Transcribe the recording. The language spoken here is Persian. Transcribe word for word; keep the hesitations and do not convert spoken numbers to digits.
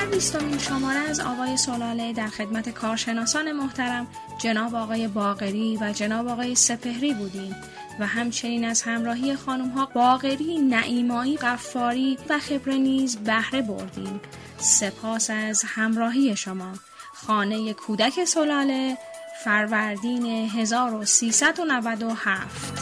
بیستمین شماره از آوای سلاله در خدمت کارشناسان محترم جناب آقای باقری و جناب آقای سپهری بودیم و همچنین از همراهی خانم ها باقری، نعیمایی، غفاری و خبره نیز بهره بردیم. سپاس از همراهی شما. خانه کودک سلاله، فروردین هزار و سیصد و نود و هفت.